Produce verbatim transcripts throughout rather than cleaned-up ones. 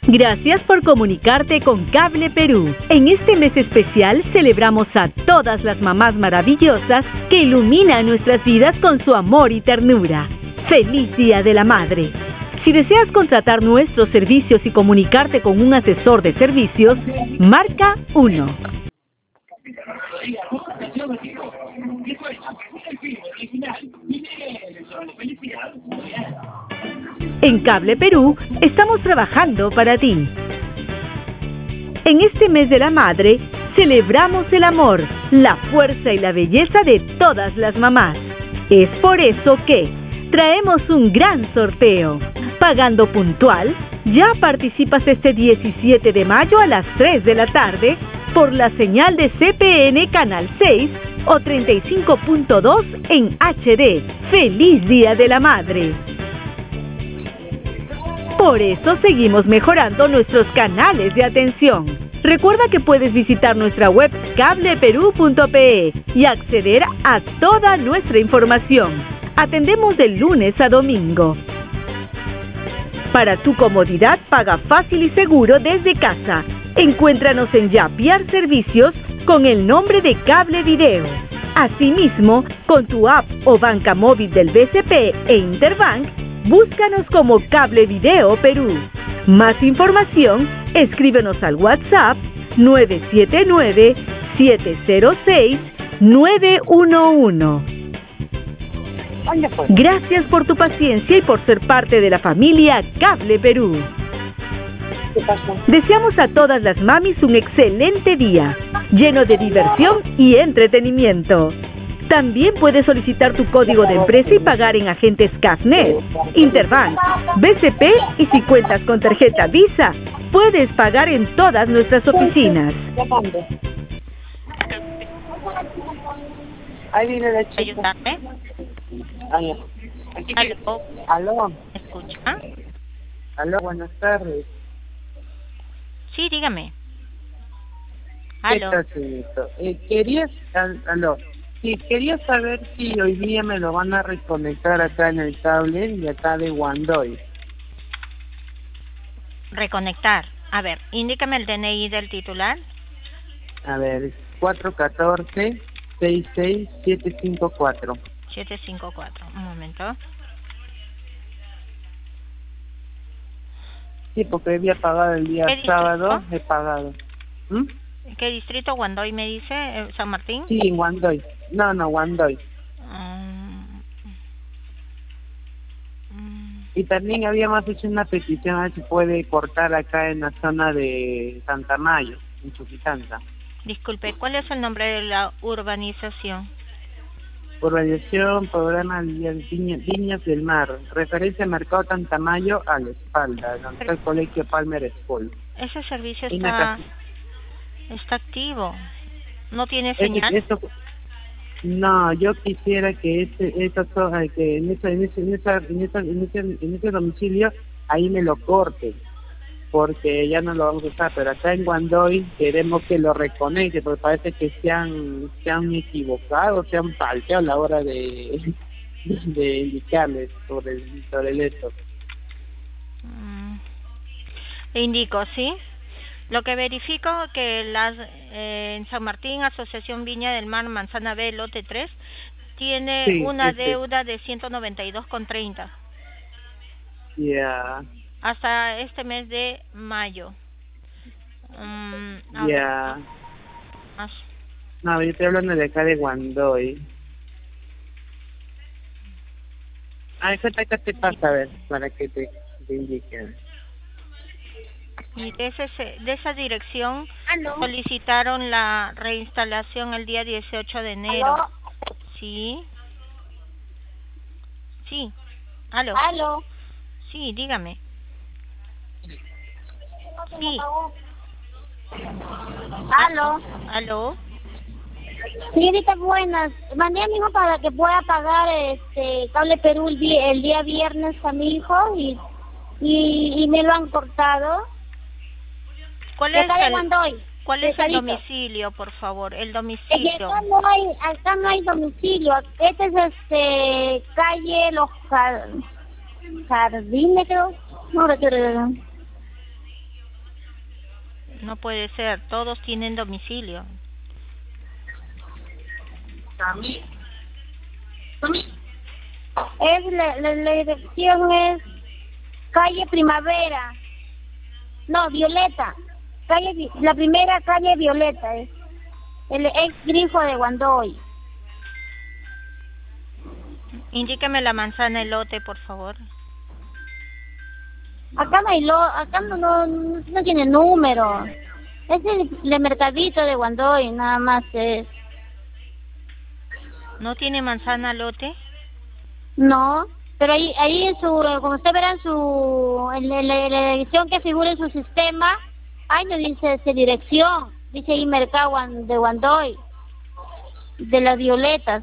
Gracias por comunicarte con Cable Perú. En este mes especial celebramos a todas las mamás maravillosas que iluminan nuestras vidas con su amor y ternura. ¡Feliz Día de la Madre! Si deseas contratar nuestros servicios y comunicarte con un asesor de servicios, marca uno. En Cable Perú estamos trabajando para ti. En este mes de la madre, celebramos el amor, la fuerza y la belleza de todas las mamás. Es por eso que traemos un gran sorteo. Pagando puntual, ya participas este diecisiete de mayo a las tres de la tarde por la señal de C P N Canal seis o treinta y cinco punto dos en H D. ¡Feliz Día de la Madre! Por eso seguimos mejorando nuestros canales de atención. Recuerda que puedes visitar nuestra web cable perú punto pe y acceder a toda nuestra información. Atendemos de lunes a domingo. Para tu comodidad, paga fácil y seguro desde casa. Encuéntranos en Yapiar Servicios con el nombre de Cable Video. Asimismo, con tu app o banca móvil del B C P e Interbank, búscanos como Cable Video Perú. Más información, escríbenos al WhatsApp nueve siete nueve, siete cero seis, nueve uno uno. Gracias por tu paciencia y por ser parte de la familia Cable Perú. Deseamos a todas las mamis un excelente día, lleno de diversión y entretenimiento. También puedes solicitar tu código de empresa y pagar en agentes CAFNet, Interbank, B C P y si cuentas con tarjeta Visa, puedes pagar en todas nuestras oficinas. Ahí viene la chica. ¿Ayudarme? Aló. Aló. Aló. ¿Me escucha? Aló, buenas tardes. Sí, dígame. ¿Qué Aló. tal, señorito? Eh, quería, al- aló. Sí, quería saber si hoy día me lo van a reconectar acá en el cable y acá de Wandoy. Reconectar. A ver, indícame el D N I del titular. A ver, cuatro uno cuatro, seis seis siete cinco cuatro. siete cinco cuatro. Un momento. Sí, porque había pagado el día ¿Qué distrito? sábado, he pagado. ¿Mm? ¿Qué distrito? Guandoy me dice, eh, San Martín. Sí, en Wandoy. No, no, Wandoy. Mm, mm, Y también habíamos hecho una petición a ver si puede cortar acá en la zona de Santa Mayo, en Chuquitanta. disculpe, ¿cuál es el nombre de la urbanización? Urbanización, programa Viña- Viñas del Mar, referencia Mercado Tantamayo a la espalda, donde está el colegio Palmer School. Ese servicio Y una está casa- está activo. ¿No tiene Ese- señal? eso- no, yo quisiera que ese, esa zona, que en esa, en ese, en esa, en esa, en ese, en ese domicilio ahí me lo corte, porque ya no lo vamos a usar, pero acá en Wandoy queremos que lo reconecte, porque parece que se han, se han equivocado, se han falteado a la hora de, de indicarles sobre el, sobre el esto. Mm, le indico, ¿sí? Lo que verifico que las eh, en San Martín, Asociación Viña del Mar, Manzana B, lote tres, tiene Sí, una ese. deuda de ciento noventa y dos con treinta Ya, hasta este mes de mayo. Mm, a ver, ya. ah, No, yo estoy hablando de acá de Wandoy. Ah, ¿qué te, qué te pasa? A ver, para que te, te indiquen. y de, ese, de esa dirección solicitaron la reinstalación el día dieciocho de enero. ¿Aló? Sí. Sí. Aló. ¿Aló? Sí, dígame. Sí. ¿Aló? Aló. Señorita, buenas. Mandé a mi hijo para que pueda pagar este Cable Perú el día, el día viernes a mi hijo y, y, y me lo han cortado. ¿Cuál De es acá de el, Wandoy. cuál es el Cerrito. domicilio, por favor? El Es que domicilio. acá no hay, acá no hay domicilio. Este es este calle Los Jar- Jardines, creo. No recuerdo. No puede ser, todos tienen domicilio. Es la, la, la dirección es calle Primavera. No, Violeta. Calle, la primera calle Violeta es el ex grifo de Guandoy. Indíqueme la manzana elote, por favor. Acá no hay lo, acá no, no, no tiene número. Es el, el mercadito de Guandoy, nada más es. ¿No tiene manzana elote? No, pero ahí, ahí en su, como usted verá en su, en la, en la- en la dirección que figura en su sistema, ahí no dice esa dirección, dice ahí Mercado Guan- de Guandoy, de las Violetas.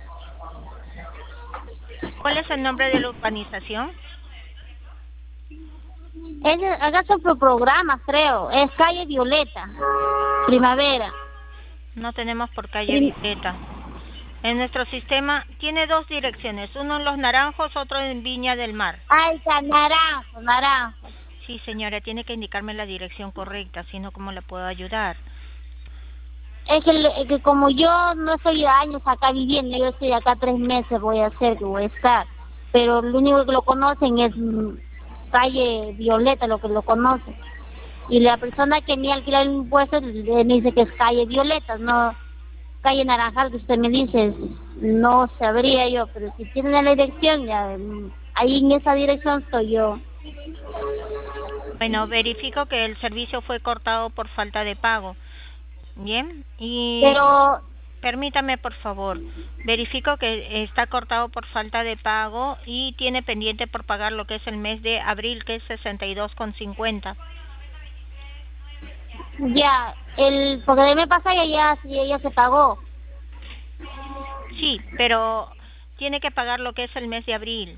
¿Cuál es el nombre de la urbanización? Es, acá son por programas, creo, es calle Violeta, Primavera. No tenemos por calle Prim- Violeta. En nuestro sistema tiene dos direcciones, uno en Los Naranjos, otro en Viña del Mar. Ahí está, naranjo, naranjo. Sí, señora, tiene que indicarme la dirección correcta, si no, ¿cómo le puedo ayudar? Es que, es que como yo no estoy años acá viviendo, yo estoy acá tres meses, voy a hacer que voy a estar, pero lo único que lo conocen es mm, calle Violeta, lo que lo conocen. Y la persona que me alquila el impuesto eh, me dice que es calle Violeta, no calle Naranjal, que usted me dice, no sabría yo, pero si tiene la dirección, ya, mm, ahí en esa dirección estoy yo. Bueno, verifico que el servicio fue cortado por falta de pago. Bien, y Pero, permítame, por favor. Verifico que está cortado por falta de pago y tiene pendiente por pagar lo que es el mes de abril, que es sesenta y dos con cincuenta. ya, el, porque de me pasa que ya, ya, ya se pagó. Sí, pero tiene que pagar lo que es el mes de abril.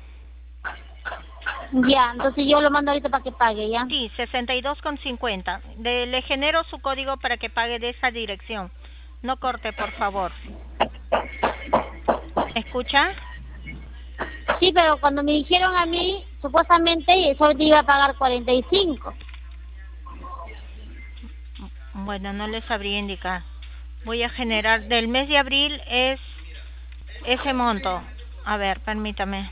Ya, entonces yo lo mando ahorita para que pague, ¿ya? Sí, sesenta y dos con cincuenta. De, le genero su código para que pague de esa dirección. No corte, por favor. ¿Escucha? Sí, pero cuando me dijeron a mí, supuestamente solo te iba a pagar cuarenta y cinco. Bueno, no les sabría indicar. Voy a generar, del mes de abril es ese monto. A ver, permítame.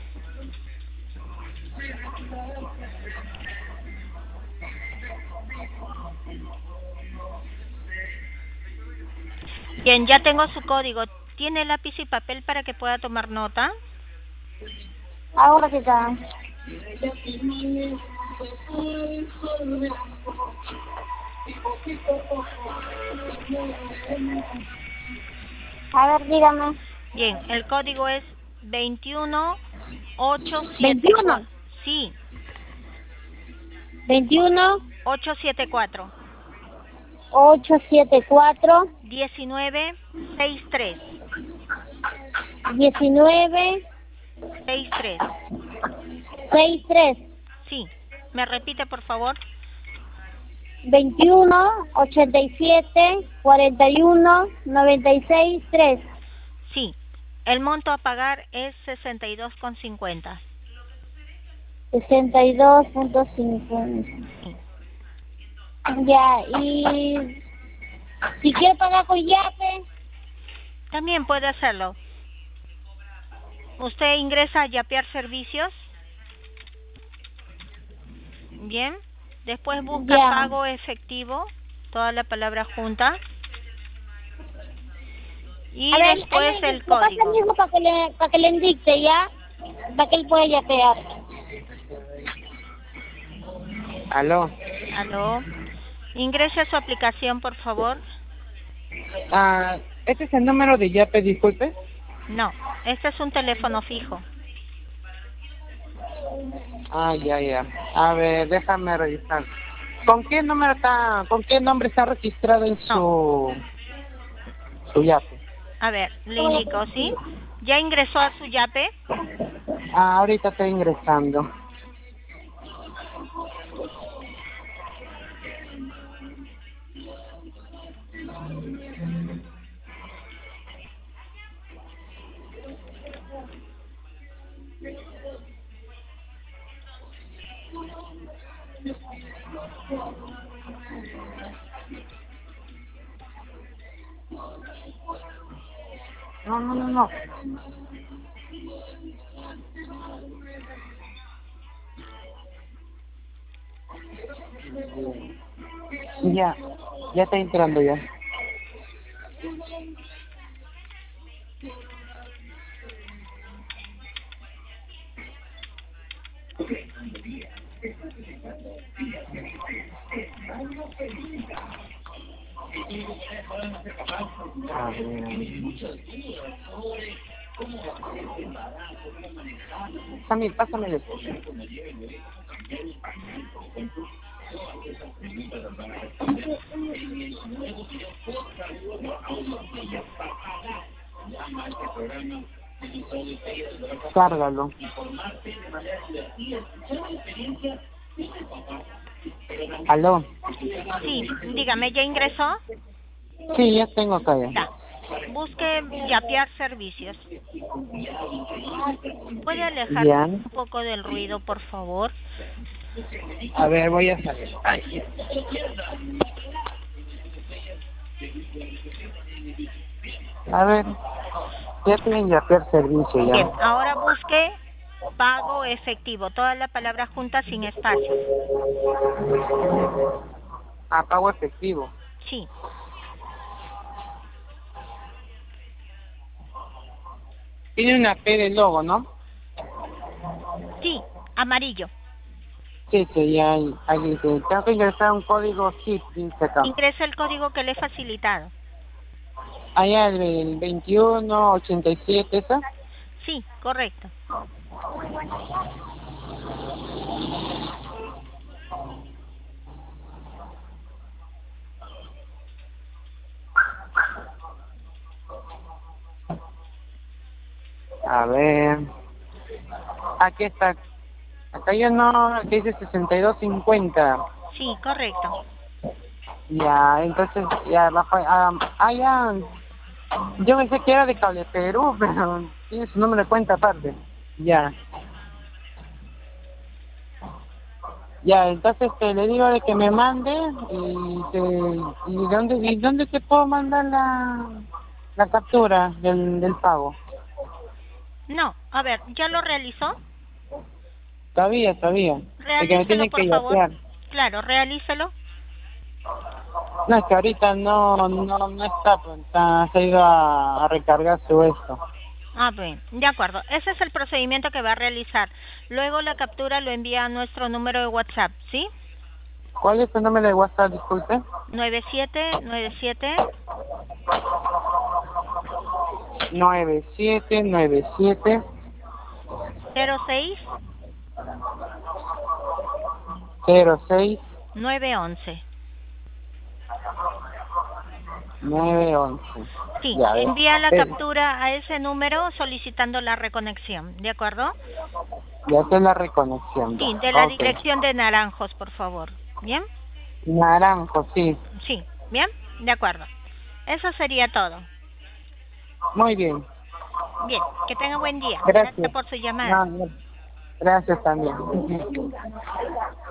Bien, ya tengo su código. ¿Tiene lápiz y papel para que pueda tomar nota? Ahora que está. A ver, dígame. Bien, el código es veintiuno ochocientos setenta y ¿veintiuno? cuatro. Sí, veintiuno, ochocientos setenta y cuatro. ochocientos setenta y cuatro, diecinueve sesenta y tres. diecinueve, sesenta y tres. sesenta y tres. Sí, ¿me repite, por favor? veintiuno, ochenta y siete, cuarenta y uno, noventa y seis, tres. Sí, el monto a pagar es sesenta y dos con cincuenta. sesenta y dos punto cincuenta. Sí. Ya, y si quiero pagar con Yape, También puede hacerlo. Usted ingresa a Yapear Servicios. Bien. Después busca Ya. pago efectivo, toda la palabra junta. Y a ver, después ahí, el lo pasa código. mismo para que le, para que le indique ya, para que él pueda yapear. Aló. Aló. Ingrese a su aplicación, por favor. Ah, ¿este es el número de Yape, disculpe? No, este es un teléfono fijo. Ah, ya, ya. A ver, déjame revisar. ¿Con qué número está, con qué nombre está registrado en su, su Yape? A ver, le indico, ¿sí? ¿Ya ingresó a su Yape? Ah, ahorita estoy ingresando. No, no, no, no. Ya, ya está entrando ya. A ver. Sammy, pásame eso. Cárgalo. ¿Aló? Sí, dígame, ¿ya ingresó? Sí, ya tengo acá ya. Ya. Busque Yapear Servicios. ¿Puede alejarse Ya. un poco del ruido, por favor? A ver, voy a salir. Ay. A ver, ya tienen Yapear Servicio Bien, ya. ahora busque pago efectivo, toda la palabra junta sin espacios. Ah, pago efectivo. Sí, Tiene una P de logo, ¿no? sí, amarillo. Sí, sí, ya ahí, ahí dice. Tengo que ingresar un código S I P, dice acá. Ingresa el código que le he facilitado. Allá el, el veintiuno ochenta y siete, ¿esa? Sí, correcto. A ver. Aquí está. Acá ya no, aquí dice sesenta y dos cincuenta. Sí, correcto. Ya, entonces, ya abajo, ah, ah, ya. Yo pensé que era de Cable Perú, pero tiene su número de cuenta aparte. Ya. Ya, entonces este, le digo de que me mande y, te, y dónde y dónde te puedo mandar la, la captura del, del pago. No, a ver, ¿ya lo realizó? Todavía, todavía. Es que me Realícelo, tiene por que favor. yapear. Claro, realícelo. No, es que ahorita no, no, no está, pues, está, se ha ido a, a recargar su esto. Ah, bien, de acuerdo. Ese es el procedimiento que va a realizar. Luego la captura lo envía a nuestro número de WhatsApp, ¿sí? ¿Cuál es tu número de WhatsApp, disculpe? nueve siete nueve siete nueve siete nueve siete cero seis cero seis nueve once. nueve once. Sí, Ya, ves. envía la Eh, captura a ese número solicitando la reconexión, ¿de acuerdo? Ya hace la reconexión. Ya. Sí, de la Ok. dirección de Naranjos, por favor. ¿Bien? Naranjo, sí. Sí, ¿bien? De acuerdo. Eso sería todo. Muy bien. Bien, que tenga buen día. Gracias Gracias. por su llamada. No, no. Gracias también.